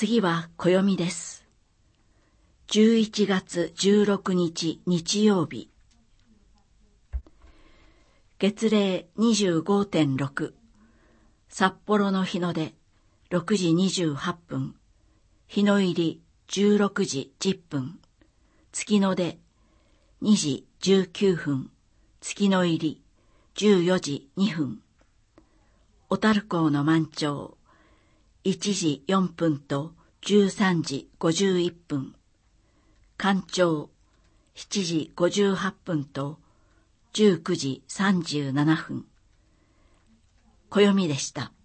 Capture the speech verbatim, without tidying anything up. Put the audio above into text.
次は暦です。じゅういちがつじゅうろくにち日曜日。月齢 にじゅうごてんろく、札幌の日の出ろくじにじゅうはっぷん、日の入りじゅうろくじじゅっぷん、月の出にじじゅうきゅうふん、月の入りじゅうよじにふん、小樽港の満潮いちじよんぷんとじゅうさんじごじゅういっぷん、干潮しちじごじゅうはっぷんとじゅうくじさんじゅうななふん。暦でした。